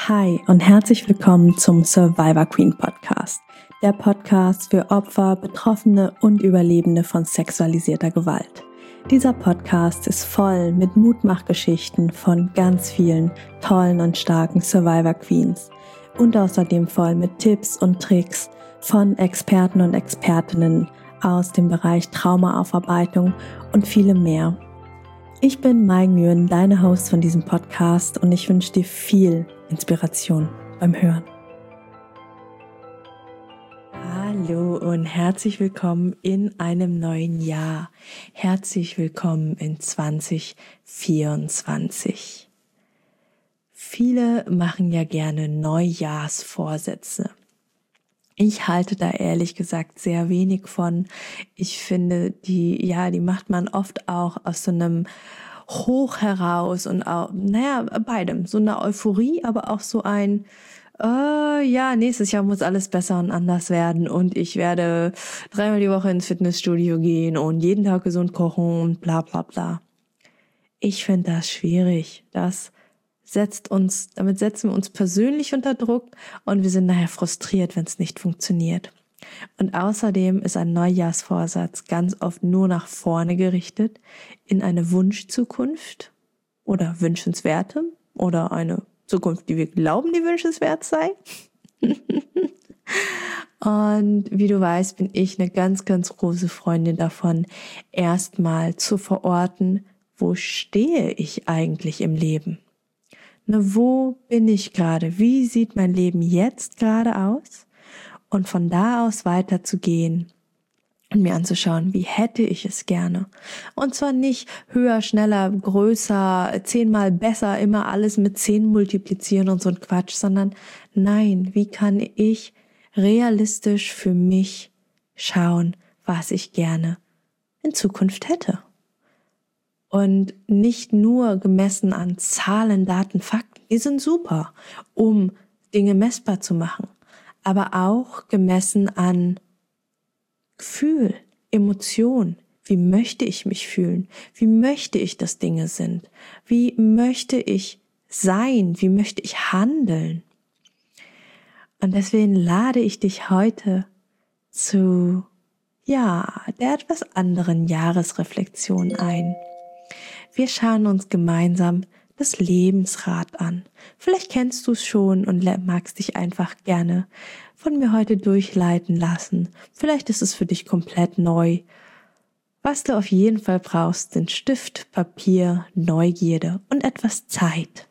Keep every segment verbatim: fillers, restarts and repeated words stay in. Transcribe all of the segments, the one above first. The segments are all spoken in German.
Hi und herzlich willkommen zum Survivor Queen Podcast, der Podcast für Opfer, Betroffene und Überlebende von sexualisierter Gewalt. Dieser Podcast ist voll mit Mutmachgeschichten von ganz vielen tollen und starken Survivor Queens und außerdem voll mit Tipps und Tricks von Experten und Expertinnen aus dem Bereich Traumaaufarbeitung und vielem mehr. Ich bin Mai Nguyen, deine Host von diesem Podcast, und ich wünsche dir viel Inspiration beim Hören. Hallo und herzlich willkommen in einem neuen Jahr. Herzlich willkommen in zwanzig vierundzwanzig. Viele machen ja gerne Neujahrsvorsätze. Ich halte da ehrlich gesagt sehr wenig von. Ich finde, die, ja, die macht man oft auch aus so einem Hoch heraus und auch, naja, beidem. So eine Euphorie, aber auch so ein, äh, ja, nächstes Jahr muss alles besser und anders werden und ich werde dreimal die Woche ins Fitnessstudio gehen und jeden Tag gesund kochen und bla bla bla. Ich finde das schwierig. Das setzt uns, damit setzen wir uns persönlich unter Druck und wir sind nachher frustriert, wenn es nicht funktioniert. Und außerdem ist ein Neujahrsvorsatz ganz oft nur nach vorne gerichtet, in eine Wunschzukunft oder wünschenswerte oder eine Zukunft, die wir glauben, die wünschenswert sei. Und wie du weißt, bin ich eine ganz, ganz große Freundin davon, erstmal zu verorten, wo stehe ich eigentlich im Leben? Ne, wo bin ich gerade? Wie sieht mein Leben jetzt gerade aus? Und von da aus weiterzugehen und mir anzuschauen, wie hätte ich es gerne. Und zwar nicht höher, schneller, größer, zehnmal besser, immer alles mit zehn multiplizieren und so ein Quatsch, sondern nein, wie kann ich realistisch für mich schauen, was ich gerne in Zukunft hätte? Und nicht nur gemessen an Zahlen, Daten, Fakten, die sind super, um Dinge messbar zu machen, aber auch gemessen an Gefühl, Emotion. Wie möchte ich mich fühlen? Wie möchte ich, dass Dinge sind? Wie möchte ich sein? Wie möchte ich handeln? Und deswegen lade ich dich heute zu, ja, der etwas anderen Jahresreflexion ein. Wir schauen uns gemeinsam das Lebensrad an. Vielleicht kennst du es schon und magst dich einfach gerne von mir heute durchleiten lassen. Vielleicht ist es für dich komplett neu. Was du auf jeden Fall brauchst, sind Stift, Papier, Neugierde und etwas Zeit.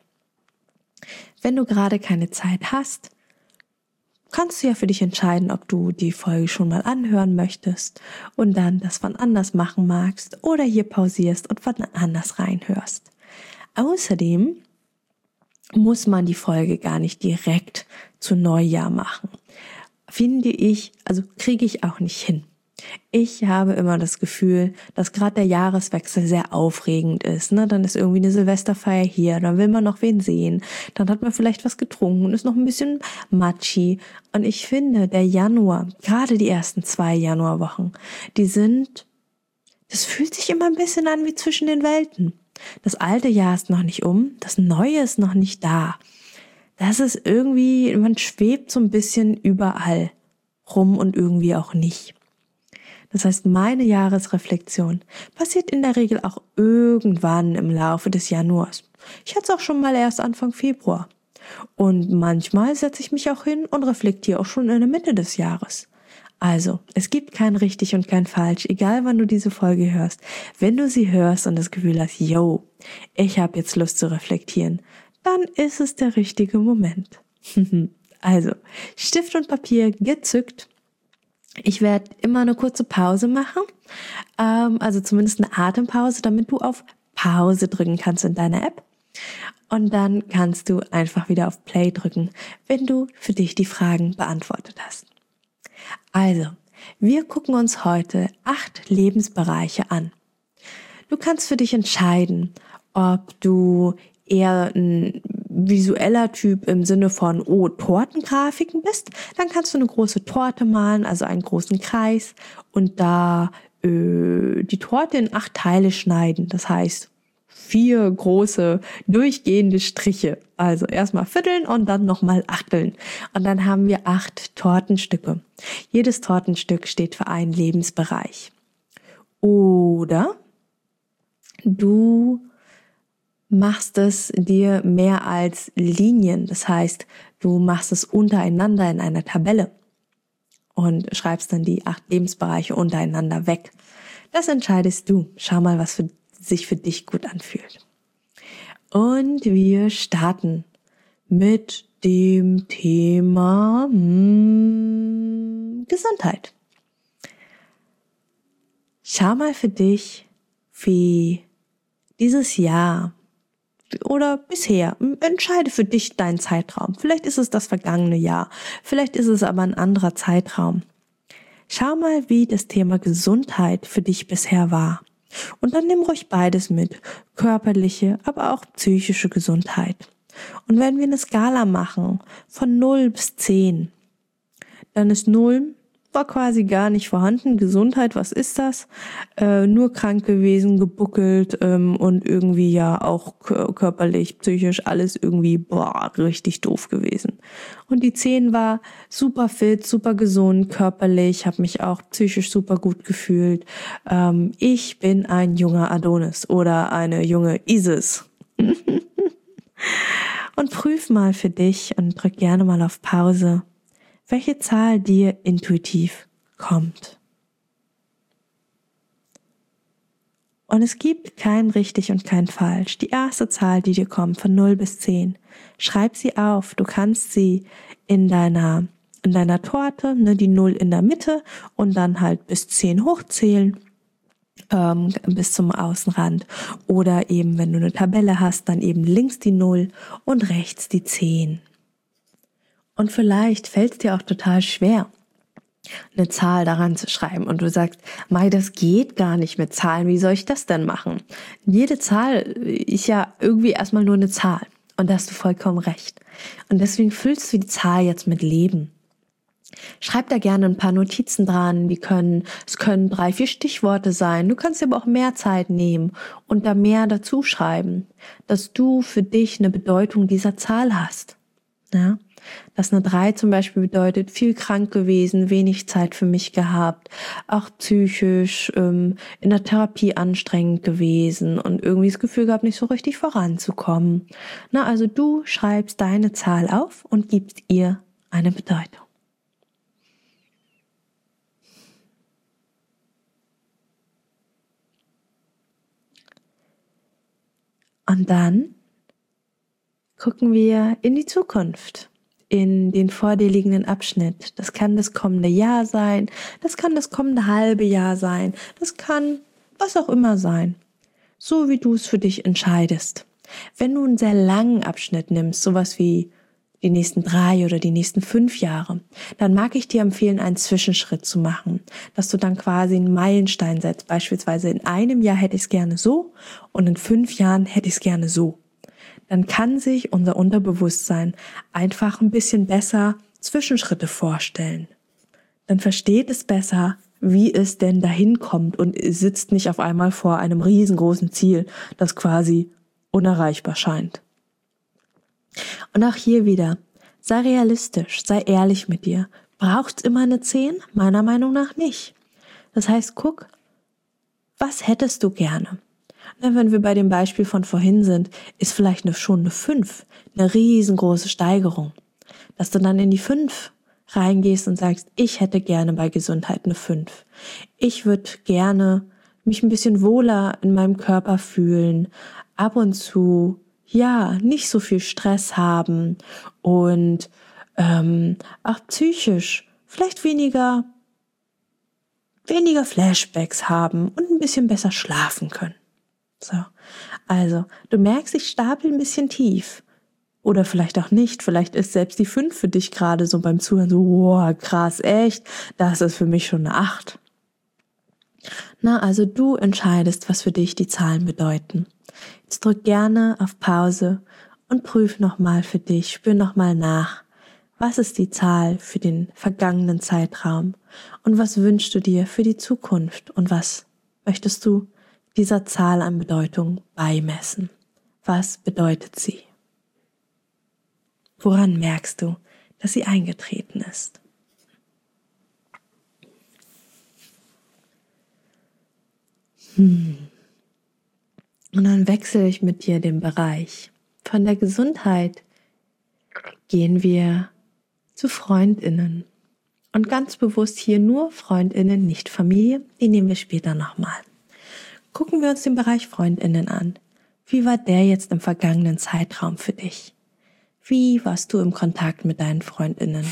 Wenn du gerade keine Zeit hast, kannst du ja für dich entscheiden, ob du die Folge schon mal anhören möchtest und dann das wann anders machen magst oder hier pausierst und wann anders reinhörst. Außerdem muss man die Folge gar nicht direkt zu Neujahr machen. Finde ich, also kriege ich auch nicht hin. Ich habe immer das Gefühl, dass gerade der Jahreswechsel sehr aufregend ist. Ne? Dann ist irgendwie eine Silvesterfeier hier, dann will man noch wen sehen, dann hat man vielleicht was getrunken und ist noch ein bisschen matschi. Und ich finde, der Januar, gerade die ersten zwei Januarwochen, die sind, das fühlt sich immer ein bisschen an wie zwischen den Welten. Das alte Jahr ist noch nicht um, das neue ist noch nicht da. Das ist irgendwie, man schwebt so ein bisschen überall rum und irgendwie auch nicht. Das heißt, meine Jahresreflexion passiert in der Regel auch irgendwann im Laufe des Januars. Ich hatte es auch schon mal erst Anfang Februar. Und manchmal setze ich mich auch hin und reflektiere auch schon in der Mitte des Jahres. Also, es gibt kein richtig und kein falsch, egal wann du diese Folge hörst. Wenn du sie hörst und das Gefühl hast, yo, ich habe jetzt Lust zu reflektieren, dann ist es der richtige Moment. Also, Stift und Papier gezückt. Ich werde immer eine kurze Pause machen, ähm, also zumindest eine Atempause, damit du auf Pause drücken kannst in deiner App. Und dann kannst du einfach wieder auf Play drücken, wenn du für dich die Fragen beantwortet hast. Also, wir gucken uns heute acht Lebensbereiche an. Du kannst für dich entscheiden, ob du eher ein visueller Typ im Sinne von, oh, Tortengrafiken bist, dann kannst du eine große Torte malen, also einen großen Kreis und da äh, die Torte in acht Teile schneiden. Das heißt, vier große durchgehende Striche. Also erstmal vierteln und dann nochmal achteln. Und dann haben wir acht Tortenstücke. Jedes Tortenstück steht für einen Lebensbereich. Oder du machst es dir mehr als Linien. Das heißt, du machst es untereinander in einer Tabelle und schreibst dann die acht Lebensbereiche untereinander weg. Das entscheidest du. Schau mal, was für, sich für dich gut anfühlt. Und wir starten mit dem Thema hm, Gesundheit. Schau mal für dich, wie dieses Jahr oder bisher, entscheide für dich deinen Zeitraum. Vielleicht ist es das vergangene Jahr, vielleicht ist es aber ein anderer Zeitraum. Schau mal, wie das Thema Gesundheit für dich bisher war. Und dann nimm ruhig beides mit, körperliche, aber auch psychische Gesundheit. Und wenn wir eine Skala machen von null bis zehn, dann ist null war quasi gar nicht vorhanden. Gesundheit, was ist das? Äh, nur krank gewesen, gebuckelt ähm, und irgendwie ja auch körperlich, psychisch alles irgendwie boah, richtig doof gewesen. Und die zehn war super fit, super gesund, körperlich, habe mich auch psychisch super gut gefühlt. Ähm, ich bin ein junger Adonis oder eine junge Isis. Und prüf mal für dich und drück gerne mal auf Pause, welche Zahl dir intuitiv kommt. Und es gibt kein richtig und kein falsch. Die erste Zahl, die dir kommt, von null bis zehn, schreib sie auf. Du kannst sie in deiner, in deiner Torte, ne, die null in der Mitte und dann halt bis zehn hochzählen, ähm, bis zum Außenrand. Oder eben, wenn du eine Tabelle hast, dann eben links die null und rechts die zehn. Und vielleicht fällt es dir auch total schwer, eine Zahl daran zu schreiben. Und du sagst, Mai, das geht gar nicht mit Zahlen. Wie soll ich das denn machen? Jede Zahl ist ja irgendwie erstmal nur eine Zahl. Und da hast du vollkommen recht. Und deswegen füllst du die Zahl jetzt mit Leben. Schreib da gerne ein paar Notizen dran. Die können, es können drei, vier Stichworte sein. Du kannst dir aber auch mehr Zeit nehmen und da mehr dazu schreiben, dass du für dich eine Bedeutung dieser Zahl hast. Ja? Dass eine drei zum Beispiel bedeutet, viel krank gewesen, wenig Zeit für mich gehabt, auch psychisch ähm, in der Therapie anstrengend gewesen und irgendwie das Gefühl gehabt, nicht so richtig voranzukommen. Na, also du schreibst deine Zahl auf und gibst ihr eine Bedeutung. Und dann gucken wir in die Zukunft. In den vor dir liegenden Abschnitt. Das kann das kommende Jahr sein, das kann das kommende halbe Jahr sein, das kann was auch immer sein. So wie du es für dich entscheidest. Wenn du einen sehr langen Abschnitt nimmst, sowas wie die nächsten drei oder die nächsten fünf Jahre, dann mag ich dir empfehlen, einen Zwischenschritt zu machen, dass du dann quasi einen Meilenstein setzt. Beispielsweise in einem Jahr hätte ich es gerne so und in fünf Jahren hätte ich es gerne so. Dann kann sich unser Unterbewusstsein einfach ein bisschen besser Zwischenschritte vorstellen. Dann versteht es besser, wie es denn dahin kommt und sitzt nicht auf einmal vor einem riesengroßen Ziel, das quasi unerreichbar scheint. Und auch hier wieder, sei realistisch, sei ehrlich mit dir. Braucht's immer eine zehn? Meiner Meinung nach nicht. Das heißt, guck, was hättest du gerne? Wenn wir bei dem Beispiel von vorhin sind, ist vielleicht eine, schon eine fünf, eine riesengroße Steigerung. Dass du dann in die fünf reingehst und sagst, ich hätte gerne bei Gesundheit eine fünf. Ich würde gerne mich ein bisschen wohler in meinem Körper fühlen, ab und zu, ja, nicht so viel Stress haben und ähm, auch psychisch vielleicht weniger, weniger Flashbacks haben und ein bisschen besser schlafen können. So, also du merkst, ich stapel ein bisschen tief. Oder vielleicht auch nicht, vielleicht ist selbst die fünf für dich gerade so beim Zuhören so, wow, krass, echt, das ist für mich schon eine acht. Na, also du entscheidest, was für dich die Zahlen bedeuten. Jetzt drück gerne auf Pause und prüf nochmal für dich, spür nochmal nach, was ist die Zahl für den vergangenen Zeitraum und was wünschst du dir für die Zukunft und was möchtest du dieser Zahl an Bedeutung beimessen. Was bedeutet sie? Woran merkst du, dass sie eingetreten ist? Hm. Und dann wechsle ich mit dir den Bereich. Von der Gesundheit gehen wir zu FreundInnen. Und ganz bewusst hier nur FreundInnen, nicht Familie. Die nehmen wir später nochmal. Gucken wir uns den Bereich FreundInnen an. Wie war der jetzt im vergangenen Zeitraum für dich? Wie warst du im Kontakt mit deinen FreundInnen?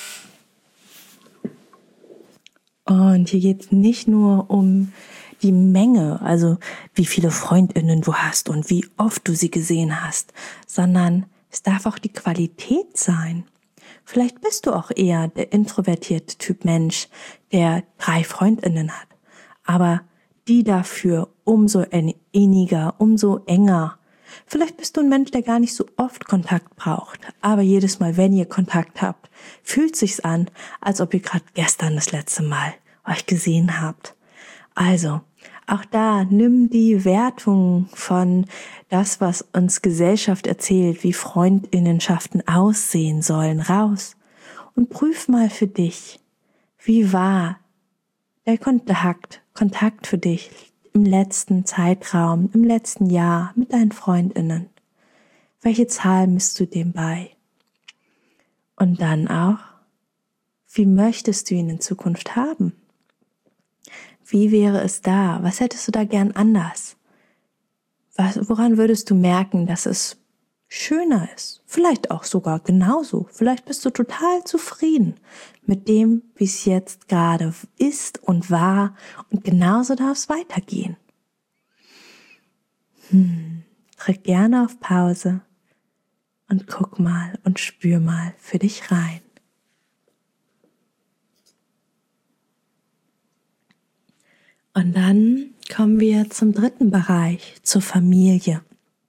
Und hier geht es nicht nur um die Menge, also wie viele FreundInnen du hast und wie oft du sie gesehen hast, sondern es darf auch die Qualität sein. Vielleicht bist du auch eher der introvertierte Typ Mensch, der drei FreundInnen hat, aber die dafür umso inniger, umso enger. Vielleicht bist du ein Mensch, der gar nicht so oft Kontakt braucht, aber jedes Mal, wenn ihr Kontakt habt, fühlt sich's an, als ob ihr gerade gestern das letzte Mal euch gesehen habt. Also, auch da nimm die Wertung von das, was uns Gesellschaft erzählt, wie Freundinnenschaften aussehen sollen, raus und prüf mal für dich, wie war der Kontakt, Kontakt für dich im letzten Zeitraum, im letzten Jahr mit deinen FreundInnen. Welche Zahl misst du dem bei? Und dann auch, wie möchtest du ihn in Zukunft haben? Wie wäre es da? Was hättest du da gern anders? Was, woran würdest du merken, dass es schöner ist? Vielleicht auch sogar genauso. Vielleicht bist du total zufrieden mit dem, wie es jetzt gerade ist und war. Und genauso darf es weitergehen. Hm. Drück gerne auf Pause und guck mal und spür mal für dich rein. Und dann kommen wir zum dritten Bereich, zur Familie.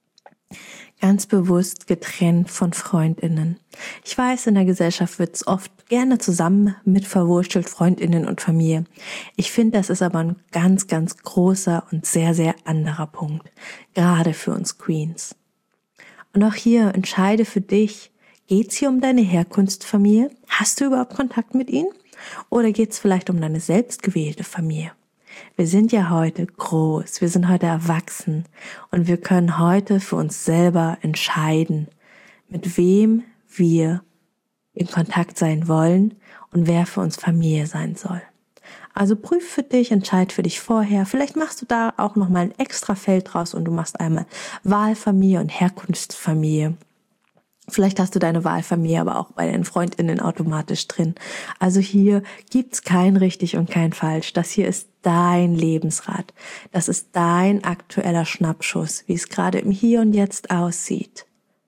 Ganz bewusst getrennt von FreundInnen. Ich weiß, in der Gesellschaft wird es oft gerne zusammen mit verwurstelt, FreundInnen und Familie. Ich finde, das ist aber ein ganz, ganz großer und sehr, sehr anderer Punkt. Gerade für uns Queens. Und auch hier entscheide für dich, geht's hier um deine Herkunftsfamilie? Hast du überhaupt Kontakt mit ihnen? Oder geht's vielleicht um deine selbstgewählte Familie? Wir sind ja heute groß, wir sind heute erwachsen und wir können heute für uns selber entscheiden, mit wem wir in Kontakt sein wollen und wer für uns Familie sein soll. Also prüf für dich, entscheid für dich vorher. Vielleicht machst du da auch nochmal ein extra Feld draus und du machst einmal Wahlfamilie und Herkunftsfamilie. Vielleicht hast du deine Wahlfamilie aber auch bei deinen FreundInnen automatisch drin. Also hier gibt's kein richtig und kein falsch. Das hier ist dein Lebensrat. Das ist dein aktueller Schnappschuss, wie es gerade im Hier und Jetzt aussieht.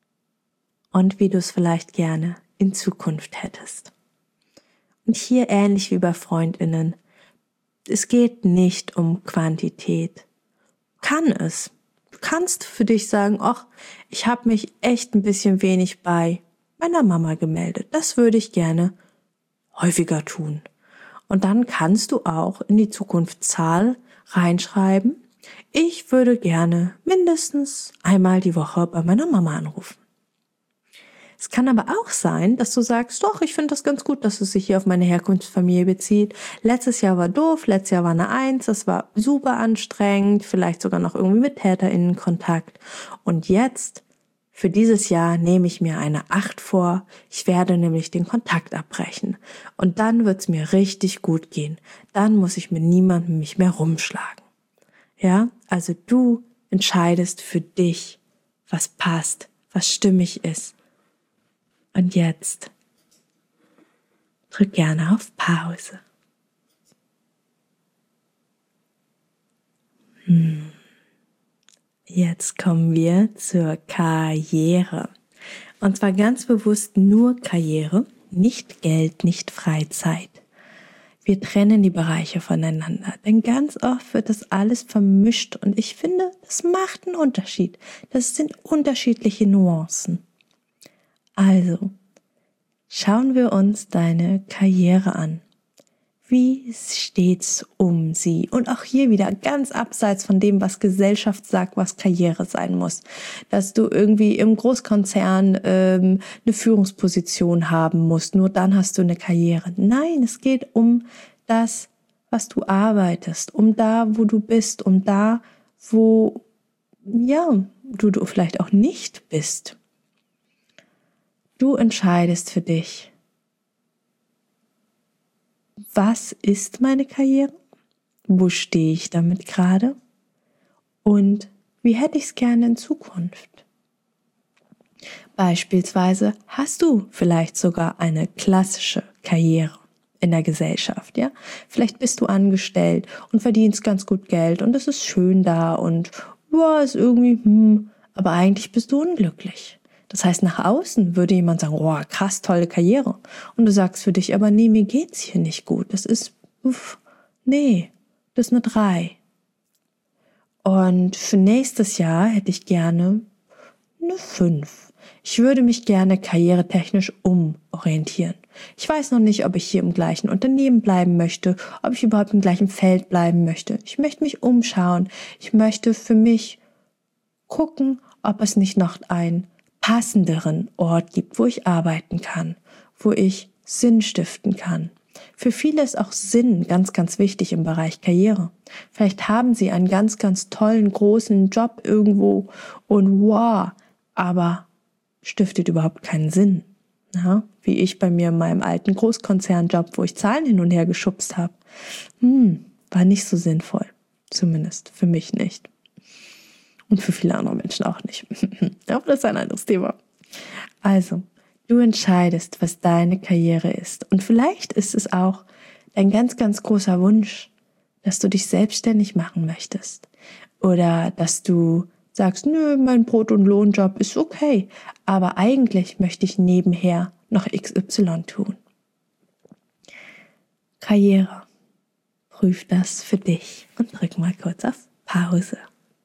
Und wie du es vielleicht gerne in Zukunft hättest. Und hier ähnlich wie bei FreundInnen. Es geht nicht um Quantität. Kann es. Du kannst für dich sagen, ach, ich habe mich echt ein bisschen wenig bei meiner Mama gemeldet. Das würde ich gerne häufiger tun. Und dann kannst du auch in die Zukunftszahl reinschreiben, ich würde gerne mindestens einmal die Woche bei meiner Mama anrufen. Es kann aber auch sein, dass du sagst, doch, ich finde das ganz gut, dass es sich hier auf meine Herkunftsfamilie bezieht. Letztes Jahr war doof, letztes Jahr war eine Eins, das war super anstrengend, vielleicht sogar noch irgendwie mit TäterInnen Kontakt. Und jetzt, für dieses Jahr, nehme ich mir eine Acht vor. Ich werde nämlich den Kontakt abbrechen. Und dann wird es mir richtig gut gehen. Dann muss ich mit niemandem mich mehr rumschlagen. Ja, also du entscheidest für dich, was passt, was stimmig ist. Und jetzt drück gerne auf Pause. Hm. Jetzt kommen wir zur Karriere. Und zwar ganz bewusst nur Karriere, nicht Geld, nicht Freizeit. Wir trennen die Bereiche voneinander, denn ganz oft wird das alles vermischt und ich finde, das macht einen Unterschied. Das sind unterschiedliche Nuancen. Also, schauen wir uns deine Karriere an. Wie steht's um sie? Und auch hier wieder ganz abseits von dem, was Gesellschaft sagt, was Karriere sein muss. Dass du irgendwie im Großkonzern ähm, eine Führungsposition haben musst. Nur dann hast du eine Karriere. Nein, es geht um das, was du arbeitest. Um da, wo du bist. Um da, wo, ja, du, du vielleicht auch nicht bist. Du entscheidest für dich. Was ist meine Karriere? Wo stehe ich damit gerade? Und wie hätte ich es gerne in Zukunft? Beispielsweise hast du vielleicht sogar eine klassische Karriere in der Gesellschaft, ja? Vielleicht bist du angestellt und verdienst ganz gut Geld und es ist schön da und ja, ist irgendwie, hm, aber eigentlich bist du unglücklich. Das heißt, nach außen würde jemand sagen, oh, krass, tolle Karriere. Und du sagst für dich, aber nee, mir geht's hier nicht gut. Das ist, uff, nee, das ist eine drei. Und für nächstes Jahr hätte ich gerne eine fünf. Ich würde mich gerne karrieretechnisch umorientieren. Ich weiß noch nicht, ob ich hier im gleichen Unternehmen bleiben möchte, ob ich überhaupt im gleichen Feld bleiben möchte. Ich möchte mich umschauen. Ich möchte für mich gucken, ob es nicht noch ein passenderen Ort gibt, wo ich arbeiten kann, wo ich Sinn stiften kann. Für viele ist auch Sinn ganz, ganz wichtig im Bereich Karriere. Vielleicht haben sie einen ganz, ganz tollen, großen Job irgendwo und wow, aber stiftet überhaupt keinen Sinn. Ja, wie ich bei mir in meinem alten Großkonzernjob, wo ich Zahlen hin und her geschubst habe. Hm, war nicht so sinnvoll. Zumindest für mich nicht. Und für viele andere Menschen auch nicht. Aber das ist ein anderes Thema. Also, du entscheidest, was deine Karriere ist. Und vielleicht ist es auch ein ganz, ganz großer Wunsch, dass du dich selbstständig machen möchtest. Oder dass du sagst, nö, mein Brot- und Lohnjob ist okay. Aber eigentlich möchte ich nebenher noch X Y tun. Karriere. Prüf das für dich und drück mal kurz auf Pause.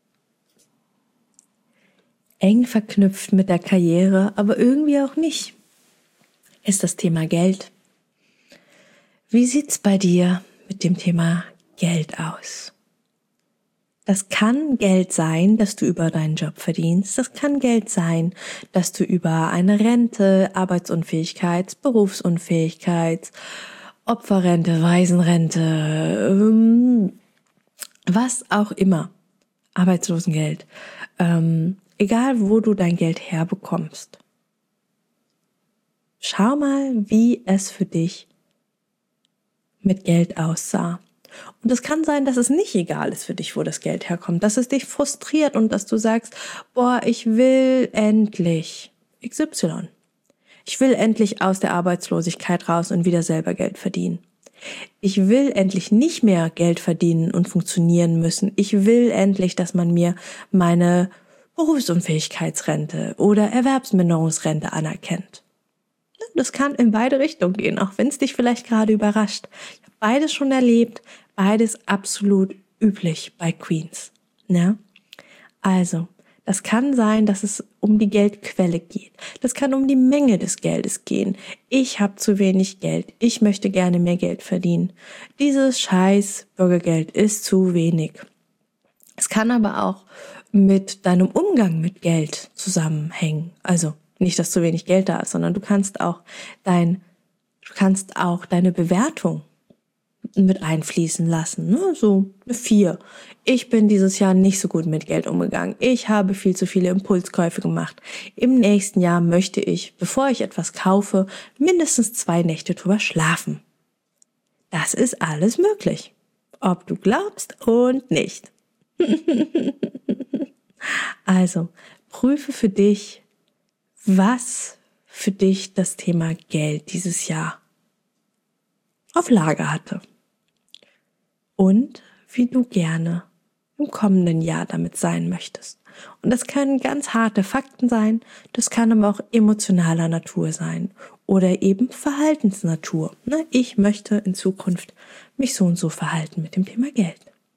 Eng verknüpft mit der Karriere, aber irgendwie auch nicht, ist das Thema Geld. Wie sieht's bei dir mit dem Thema Geld aus? Das kann Geld sein, das du über deinen Job verdienst. Das kann Geld sein, dass du über eine Rente, Arbeitsunfähigkeit, Berufsunfähigkeit, Opferrente, Waisenrente, ähm, was auch immer, Arbeitslosengeld, ähm, egal wo du dein Geld herbekommst. Schau mal, wie es für dich mit Geld aussah. Und es kann sein, dass es nicht egal ist für dich, wo das Geld herkommt, dass es dich frustriert und dass du sagst, boah, ich will endlich X Y. Ich will endlich aus der Arbeitslosigkeit raus und wieder selber Geld verdienen. Ich will endlich nicht mehr Geld verdienen und funktionieren müssen. Ich will endlich, dass man mir meine Berufsunfähigkeitsrente oder Erwerbsminderungsrente anerkennt. Das kann in beide Richtungen gehen, auch wenn es dich vielleicht gerade überrascht. Ich habe beides schon erlebt, beides absolut üblich bei Queens. Ne? Also, das kann sein, dass es um die Geldquelle geht. Das kann um die Menge des Geldes gehen. Ich habe zu wenig Geld. Ich möchte gerne mehr Geld verdienen. Dieses scheiß Bürgergeld ist zu wenig. Es kann aber auch mit deinem Umgang mit Geld zusammenhängen. Also nicht, dass zu wenig Geld da ist, sondern du kannst auch dein, du kannst auch deine Bewertung mit einfließen lassen, ne? So eine vier. Ich bin dieses Jahr nicht so gut mit Geld umgegangen. Ich habe viel zu viele Impulskäufe gemacht. Im nächsten Jahr möchte ich, bevor ich etwas kaufe, mindestens zwei Nächte drüber schlafen. Das ist alles möglich. Ob du glaubst und nicht. Also, prüfe für dich, was für dich das Thema Geld dieses Jahr auf Lager hatte. Und wie du gerne im kommenden Jahr damit sein möchtest. Und das können ganz harte Fakten sein, das kann aber auch emotionaler Natur sein oder eben Verhaltensnatur. Ich möchte in Zukunft mich so und so verhalten mit dem Thema Geld.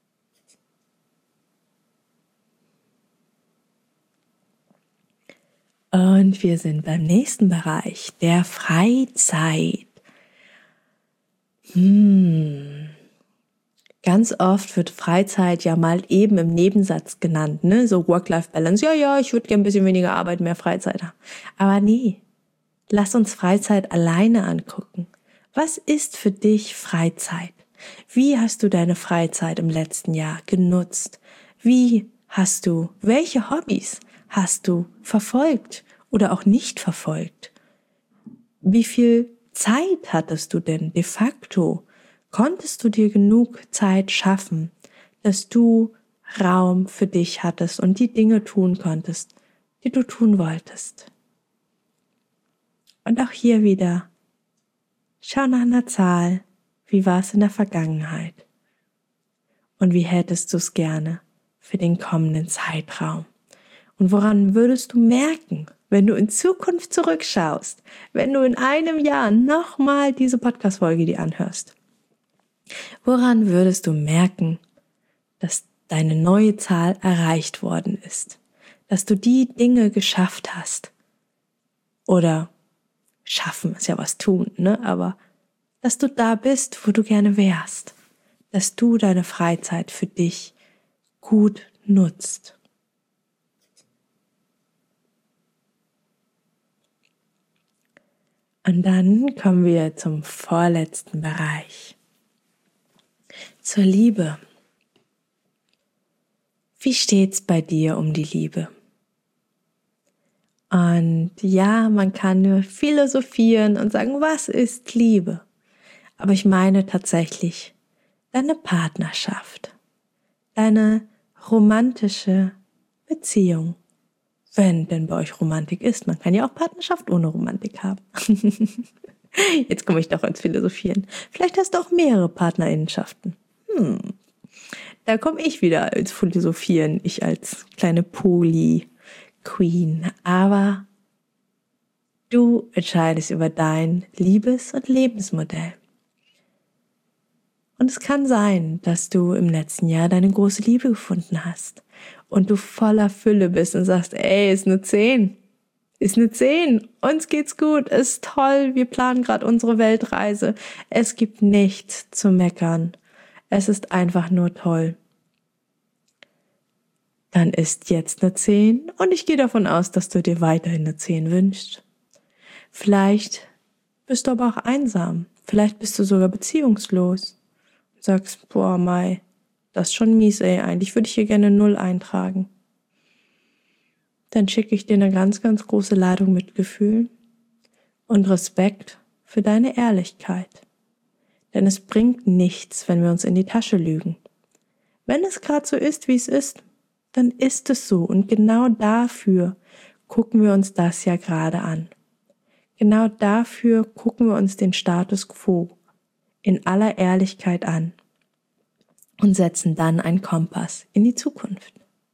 Und wir sind beim nächsten Bereich, der Freizeit. Hm. Ganz oft wird Freizeit ja mal eben im Nebensatz genannt, ne? So Work-Life-Balance. Ja, ja, ich würde gerne ein bisschen weniger arbeiten, mehr Freizeit haben. Aber nee, lass uns Freizeit alleine angucken. Was ist für dich Freizeit? Wie hast du deine Freizeit im letzten Jahr genutzt? Wie hast du, welche Hobbys hast du verfolgt oder auch nicht verfolgt? Wie viel Zeit hattest du denn de facto? Konntest du dir genug Zeit schaffen, dass du Raum für dich hattest und die Dinge tun konntest, die du tun wolltest? Und auch hier wieder, schau nach einer Zahl, wie war es in der Vergangenheit? Und wie hättest du es gerne für den kommenden Zeitraum? Und woran würdest du merken, wenn du in Zukunft zurückschaust, wenn du in einem Jahr nochmal diese Podcast-Folge dir anhörst? Woran würdest du merken, dass deine neue Zahl erreicht worden ist? Dass du die Dinge geschafft hast? Oder schaffen ist ja was tun, ne? Aber dass du da bist, wo du gerne wärst. Dass du deine Freizeit für dich gut nutzt. Und dann kommen wir zum vorletzten Bereich. Zur Liebe. Wie steht's bei dir um die Liebe? Und ja, man kann nur philosophieren und sagen, was ist Liebe? Aber ich meine tatsächlich deine Partnerschaft, deine romantische Beziehung. Wenn denn bei euch Romantik ist. Man kann ja auch Partnerschaft ohne Romantik haben. Jetzt komme ich doch ins Philosophieren. Vielleicht hast du auch mehrere Partnerinnenschaften. Hm. Da komme ich wieder ins Philosophieren. Ich als kleine Poly-Queen. Aber du entscheidest über dein Liebes- und Lebensmodell. Und es kann sein, dass du im letzten Jahr deine große Liebe gefunden hast und du voller Fülle bist und sagst, ey, ist eine zehn, ist eine zehn, uns geht's gut, ist toll, wir planen gerade unsere Weltreise, es gibt nichts zu meckern, es ist einfach nur toll. Dann ist jetzt eine zehn und ich gehe davon aus, dass du dir weiterhin eine zehn wünschst. Vielleicht bist du aber auch einsam, vielleicht bist du sogar beziehungslos. Sagst, boah, Mai, das ist schon mies, ey, eigentlich würde ich hier gerne null eintragen. Dann schicke ich dir eine ganz, ganz große Ladung Mitgefühl und Respekt für deine Ehrlichkeit. Denn es bringt nichts, wenn wir uns in die Tasche lügen. Wenn es gerade so ist, wie es ist, dann ist es so. Und genau dafür gucken wir uns das ja gerade an. Genau dafür gucken wir uns den Status quo in aller Ehrlichkeit an und setzen dann einen Kompass in die Zukunft.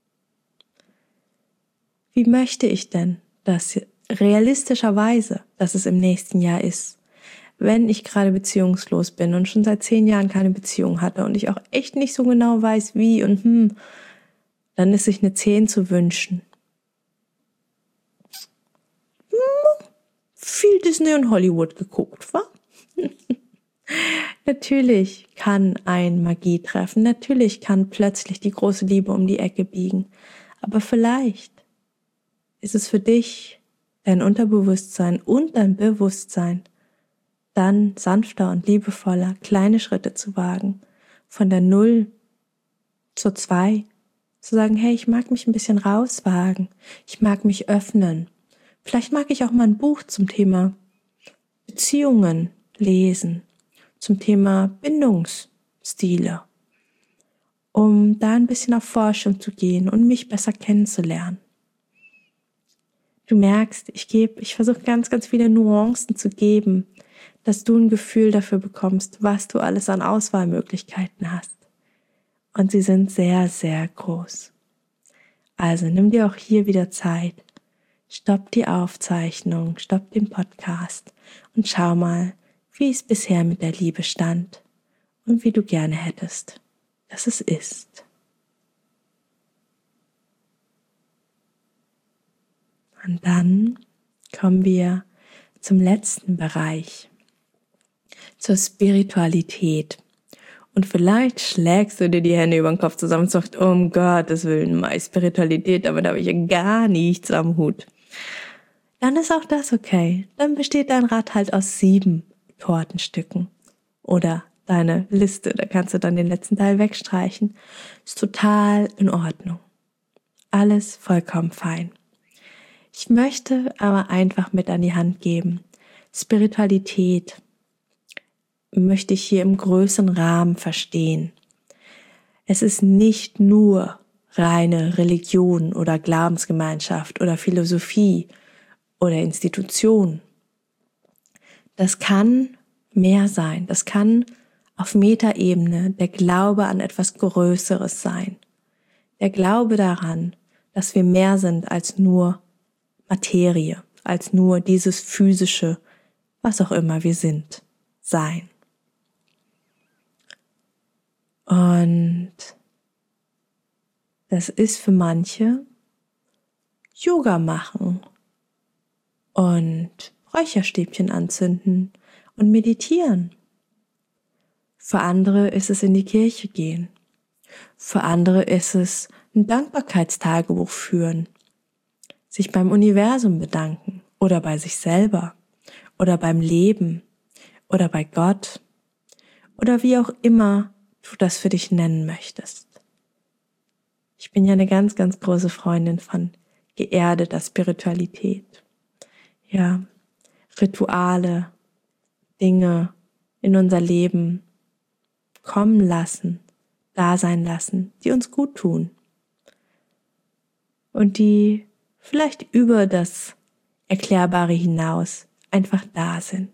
Wie möchte ich denn, dass realistischerweise, dass es im nächsten Jahr ist, wenn ich gerade beziehungslos bin und schon seit zehn Jahren keine Beziehung hatte und ich auch echt nicht so genau weiß, wie und hm, dann ist sich eine zehn zu wünschen. Hm, viel Disney und Hollywood geguckt, wa? Natürlich kann ein Magie treffen, natürlich kann plötzlich die große Liebe um die Ecke biegen, aber vielleicht ist es für dich, dein Unterbewusstsein und dein Bewusstsein, dann sanfter und liebevoller kleine Schritte zu wagen, von der Null zur Zwei, zu sagen, hey, ich mag mich ein bisschen rauswagen, ich mag mich öffnen, vielleicht mag ich auch mal ein Buch zum Thema Beziehungen lesen, zum Thema Bindungsstile, um da ein bisschen auf Forschung zu gehen und mich besser kennenzulernen. Du merkst, ich gebe, ich versuche ganz, ganz viele Nuancen zu geben, dass du ein Gefühl dafür bekommst, was du alles an Auswahlmöglichkeiten hast. Und sie sind sehr, sehr groß. Also nimm dir auch hier wieder Zeit, stopp die Aufzeichnung, stopp den Podcast und schau mal, wie es bisher mit der Liebe stand und wie du gerne hättest, dass es ist. Und dann kommen wir zum letzten Bereich, zur Spiritualität. Und vielleicht schlägst du dir die Hände über den Kopf zusammen und sagst, oh, um Gottes Willen, meine Spiritualität, aber da habe ich ja gar nichts am Hut. Dann ist auch das okay. Dann besteht dein Rad halt aus sieben Tortenstücken. Oder deine Liste, da kannst du dann den letzten Teil wegstreichen. Ist total in Ordnung. Alles vollkommen fein. Ich möchte aber einfach mit an die Hand geben. Spiritualität möchte ich hier im größeren Rahmen verstehen. Es ist nicht nur reine Religion oder Glaubensgemeinschaft oder Philosophie oder Institution. Das kann mehr sein. Das kann auf Metaebene der Glaube an etwas Größeres sein. Der Glaube daran, dass wir mehr sind als nur Materie, als nur dieses physische, was auch immer wir sind, sein. Und das ist für manche Yoga machen und Räucherstäbchen anzünden und meditieren. Für andere ist es in die Kirche gehen. Für andere ist es ein Dankbarkeitstagebuch führen, sich beim Universum bedanken oder bei sich selber oder beim Leben oder bei Gott oder wie auch immer du das für dich nennen möchtest. Ich bin ja eine ganz, ganz große Freundin von geerdeter Spiritualität. Ja, Rituale, Dinge in unser Leben kommen lassen, da sein lassen, die uns gut tun und die vielleicht über das Erklärbare hinaus einfach da sind.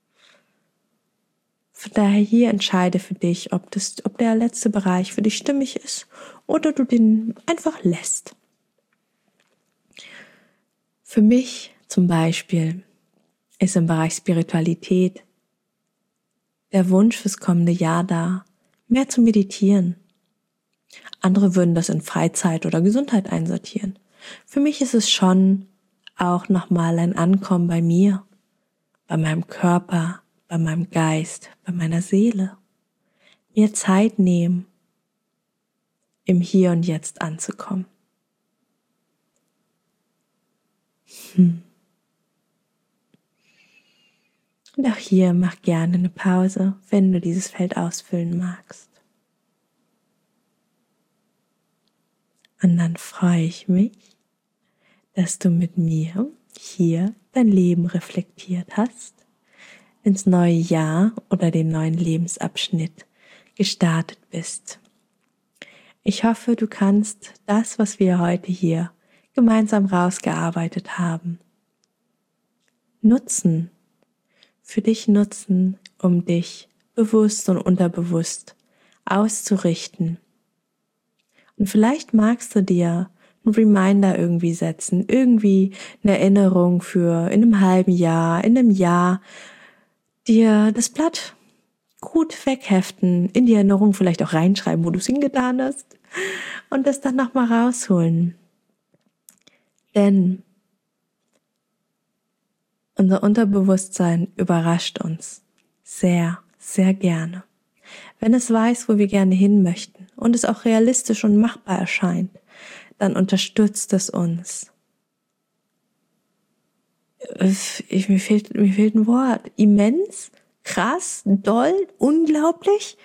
Von daher hier entscheide für dich, ob das, ob der letzte Bereich für dich stimmig ist oder du den einfach lässt. Für mich zum Beispiel ist im Bereich Spiritualität der Wunsch fürs kommende Jahr da, mehr zu meditieren. Andere würden das in Freizeit oder Gesundheit einsortieren. Für mich ist es schon auch nochmal ein Ankommen bei mir, bei meinem Körper, bei meinem Geist, bei meiner Seele. Mir Zeit nehmen, im Hier und Jetzt anzukommen. Hm. Und auch hier mach gerne eine Pause, wenn du dieses Feld ausfüllen magst. Und dann freue ich mich, dass du mit mir hier dein Leben reflektiert hast, ins neue Jahr oder den neuen Lebensabschnitt gestartet bist. Ich hoffe, du kannst das, was wir heute hier gemeinsam rausgearbeitet haben, nutzen, für dich nutzen, um dich bewusst und unterbewusst auszurichten. Und vielleicht magst du dir einen Reminder irgendwie setzen, irgendwie eine Erinnerung für in einem halben Jahr, in einem Jahr, dir das Blatt gut wegheften, in die Erinnerung vielleicht auch reinschreiben, wo du es hingetan hast und das dann nochmal rausholen. Denn unser Unterbewusstsein überrascht uns sehr, sehr gerne. Wenn es weiß, wo wir gerne hin möchten und es auch realistisch und machbar erscheint, dann unterstützt es uns. Ich, mir fehlt, mir fehlt ein Wort. Immens, krass, doll, unglaublich.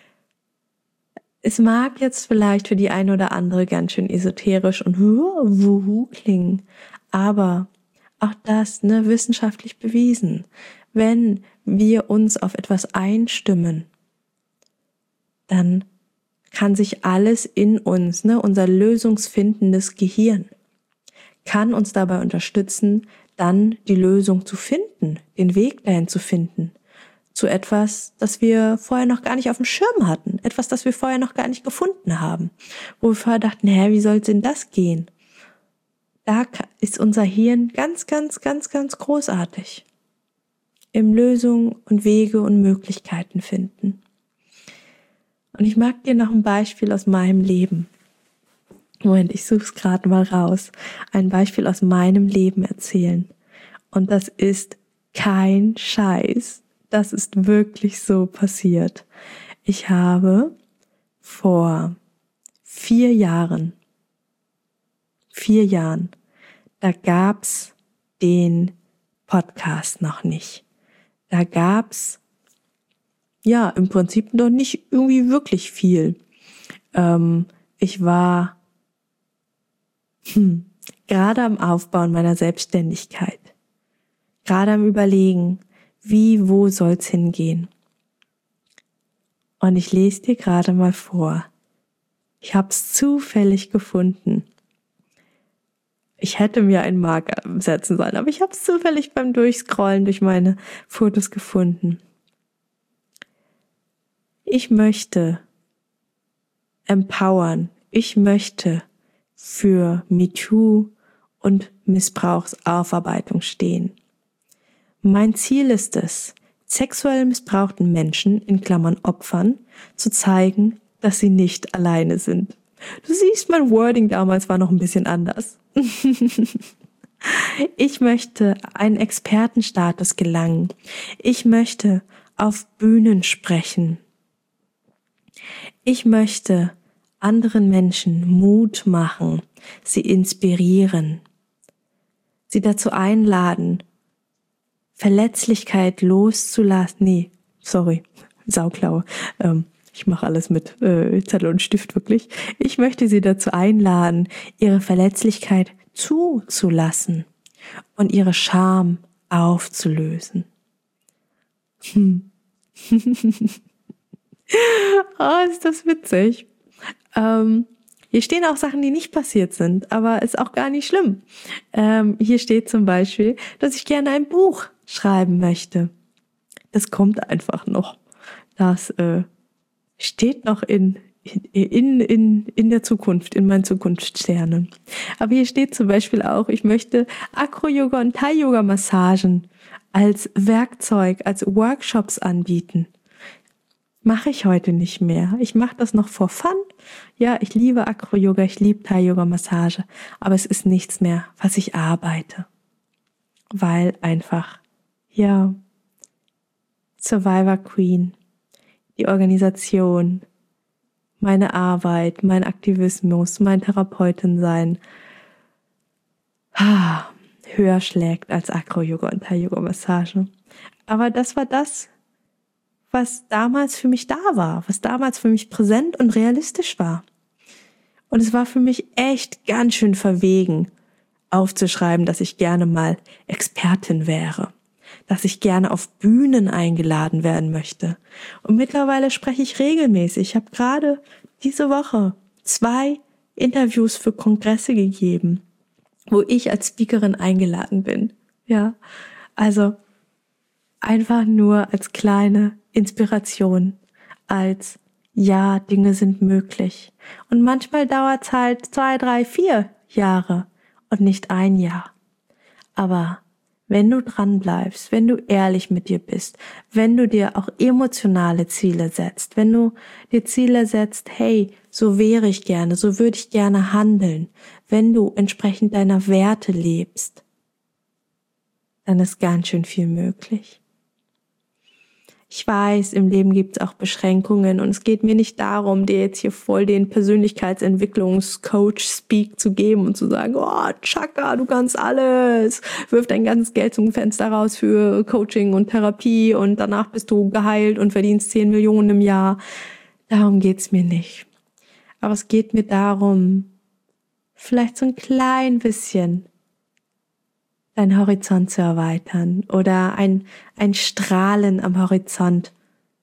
Es mag jetzt vielleicht für die eine oder andere ganz schön esoterisch und wuhu klingen, aber auch das, ne, wissenschaftlich bewiesen. Wenn wir uns auf etwas einstimmen, dann kann sich alles in uns, ne, unser lösungsfindendes Gehirn, kann uns dabei unterstützen, dann die Lösung zu finden, den Weg dahin zu finden, zu etwas, das wir vorher noch gar nicht auf dem Schirm hatten, etwas, das wir vorher noch gar nicht gefunden haben, wo wir vorher dachten, hä, wie soll denn das gehen? Da ist unser Hirn ganz, ganz, ganz, ganz großartig im Lösungen und Wege und Möglichkeiten finden. Und ich mag dir noch ein Beispiel aus meinem Leben. Moment, ich suche es gerade mal raus. Ein Beispiel aus meinem Leben erzählen. Und das ist kein Scheiß. das ist wirklich so passiert. Ich habe vor vier Jahren, vier Jahren, da gab's den Podcast noch nicht. Da gab's ja im Prinzip noch nicht irgendwie wirklich viel. Ähm, ich war hm, gerade am Aufbauen meiner Selbstständigkeit, gerade am Überlegen, wie, wo soll's hingehen. Und ich lese dir gerade mal vor. Ich habe es zufällig gefunden. Ich hätte mir einen Marker setzen sollen, aber ich habe es zufällig beim Durchscrollen durch meine Fotos gefunden. Ich möchte empowern. Ich möchte für MeToo und Missbrauchsaufarbeitung stehen. Mein Ziel ist es, sexuell missbrauchten Menschen, in Klammern Opfern, zu zeigen, dass sie nicht alleine sind. Du siehst, mein Wording damals war noch ein bisschen anders. Ich möchte einen Expertenstatus gelangen. Ich möchte auf Bühnen sprechen. Ich möchte anderen Menschen Mut machen, sie inspirieren, sie dazu einladen, Verletzlichkeit loszulassen. Nee, sorry, Sauklaue. Ähm, ich mache alles mit äh, Zettel und Stift, wirklich. Ich möchte sie dazu einladen, ihre Verletzlichkeit zuzulassen und ihre Scham aufzulösen. Hm. Oh, ist das witzig. Ähm, hier stehen auch Sachen, die nicht passiert sind, aber ist auch gar nicht schlimm. Ähm, hier steht zum Beispiel, dass ich gerne ein Buch schreiben möchte. Das kommt einfach noch. Das äh, steht noch in, in, in, in der Zukunft, in meinen Zukunftssternen. Aber hier steht zum Beispiel auch, ich möchte Acro-Yoga und Thai-Yoga-Massagen als Werkzeug, als Workshops anbieten. Mache ich heute nicht mehr. Ich mache das noch for fun. Ja, ich liebe Acro-Yoga, ich liebe Thai-Yoga-Massage, aber es ist nichts mehr, was ich arbeite. Weil einfach, ja, Survivor Queen, die Organisation, meine Arbeit, mein Aktivismus, mein Therapeutin-Sein ah, höher schlägt als Acro-Yoga und Thai-Yoga-Massage. Aber das war das, was damals für mich da war, was damals für mich präsent und realistisch war. Und es war für mich echt ganz schön verwegen, aufzuschreiben, dass ich gerne mal Expertin wäre, dass ich gerne auf Bühnen eingeladen werden möchte. Und mittlerweile spreche ich regelmäßig. Ich habe gerade diese Woche zwei Interviews für Kongresse gegeben, wo ich als Speakerin eingeladen bin. Ja, also einfach nur als kleine Inspiration, als ja, Dinge sind möglich. Und manchmal dauert es halt zwei, drei, vier Jahre und nicht ein Jahr. Aber wenn du dran bleibst, wenn du ehrlich mit dir bist, wenn du dir auch emotionale Ziele setzt, wenn du dir Ziele setzt, hey, so wäre ich gerne, so würde ich gerne handeln, wenn du entsprechend deiner Werte lebst, dann ist ganz schön viel möglich. Ich weiß, im Leben gibt es auch Beschränkungen und es geht mir nicht darum, dir jetzt hier voll den Persönlichkeitsentwicklungscoach-Speak zu geben und zu sagen, oh, Chaka, du kannst alles, wirf dein ganzes Geld zum Fenster raus für Coaching und Therapie und danach bist du geheilt und verdienst zehn Millionen im Jahr. Darum geht's mir nicht. Aber es geht mir darum, vielleicht so ein klein bisschen deinen Horizont zu erweitern oder ein, ein Strahlen am Horizont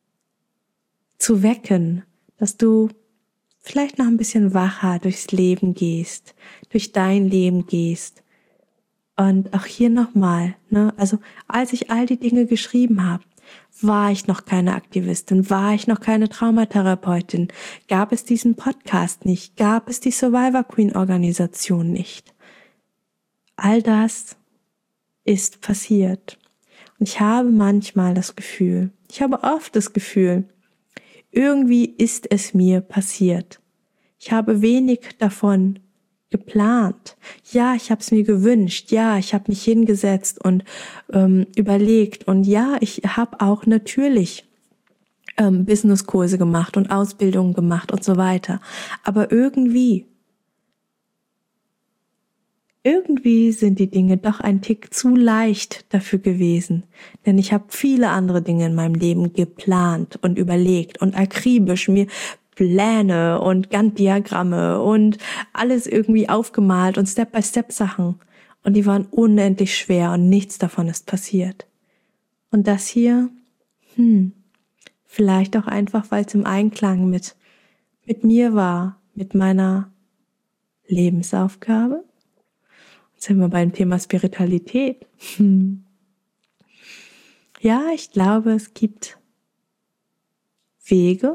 zu wecken, dass du vielleicht noch ein bisschen wacher durchs Leben gehst, durch dein Leben gehst. Und auch hier nochmal, ne, also als ich all die Dinge geschrieben habe, war ich noch keine Aktivistin, war ich noch keine Traumatherapeutin, gab es diesen Podcast nicht, gab es die Survivor Queen Organisation nicht. All das ist passiert. Und ich habe manchmal das Gefühl, ich habe oft das Gefühl, irgendwie ist es mir passiert. Ich habe wenig davon geplant. Ja, ich habe es mir gewünscht. Ja, ich habe mich hingesetzt und ähm, überlegt. Und ja, ich habe auch natürlich ähm, Businesskurse gemacht und Ausbildungen gemacht und so weiter. Aber irgendwie, irgendwie sind die Dinge doch ein Tick zu leicht dafür gewesen. Denn ich habe viele andere Dinge in meinem Leben geplant und überlegt und akribisch mir Pläne und Gantt-Diagramme und alles irgendwie aufgemalt und Step-by-Step-Sachen. Und die waren unendlich schwer und nichts davon ist passiert. Und das hier, hm, vielleicht auch einfach, weil es im Einklang mit, mit mir war, mit meiner Lebensaufgabe. Jetzt sind wir beim Thema Spiritualität. Hm. Ja, ich glaube, es gibt Wege,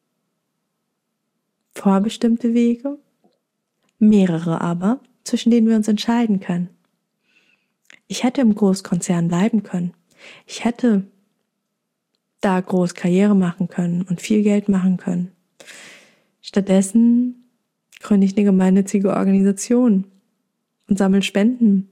vorbestimmte Wege, mehrere aber, zwischen denen wir uns entscheiden können. Ich hätte im Großkonzern bleiben können. Ich hätte da groß Karriere machen können und viel Geld machen können. Stattdessen gründe ich eine gemeinnützige Organisation und sammle Spenden.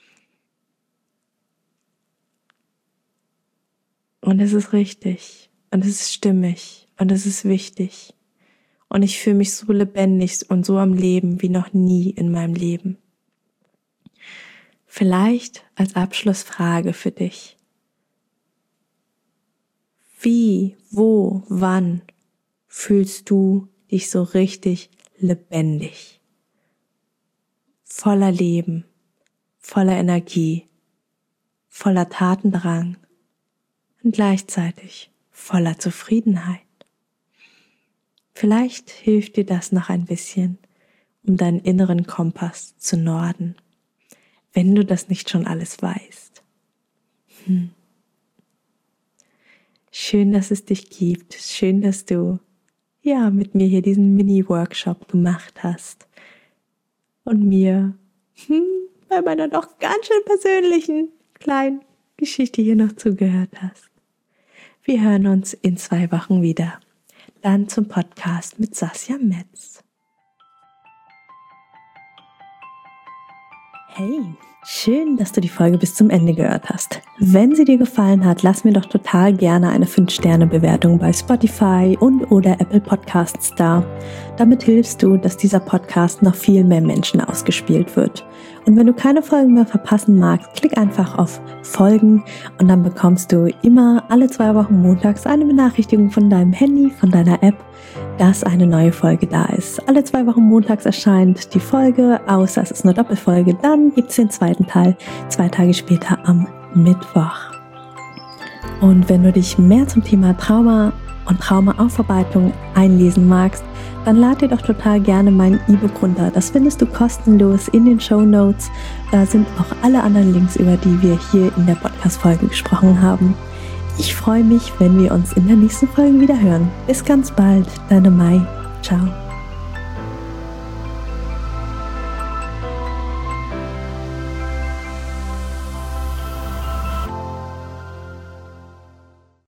Und es ist richtig und es ist stimmig und es ist wichtig. Und ich fühle mich so lebendig und so am Leben wie noch nie in meinem Leben. Vielleicht als Abschlussfrage für dich. Wie, wo, wann fühlst du dich so richtig lebendig? Voller Leben, voller Energie, voller Tatendrang und gleichzeitig voller Zufriedenheit. Vielleicht hilft dir das noch ein bisschen, um deinen inneren Kompass zu norden, wenn du das nicht schon alles weißt. Hm. Schön, dass es dich gibt. Schön, dass du ja mit mir hier diesen Mini-Workshop gemacht hast und mir hm, bei meiner doch ganz schön persönlichen kleinen Geschichte hier noch zugehört hast. Wir hören uns in zwei Wochen wieder. Dann zum Podcast mit Sasja Metz. Hey, schön, dass du die Folge bis zum Ende gehört hast. Wenn sie dir gefallen hat, lass mir doch total gerne eine fünf Sterne Bewertung bei Spotify und oder Apple Podcasts da. Damit hilfst du, dass dieser Podcast noch viel mehr Menschen ausgespielt wird. Und wenn du keine Folgen mehr verpassen magst, klick einfach auf Folgen und dann bekommst du immer alle zwei Wochen montags eine Benachrichtigung von deinem Handy, von deiner App, dass eine neue Folge da ist. Alle zwei Wochen montags erscheint die Folge, außer es ist eine Doppelfolge. Dann gibt es den zweiten Teil, zwei Tage später am Mittwoch. Und wenn du dich mehr zum Thema Trauma und Traumaaufarbeitung einlesen magst, dann lad dir doch total gerne mein E-Book runter. Das findest du kostenlos in den Shownotes. Da sind auch alle anderen Links, über die wir hier in der Podcast-Folge gesprochen haben. Ich freue mich, wenn wir uns in der nächsten Folge wieder hören. Bis ganz bald, deine Mai. Ciao.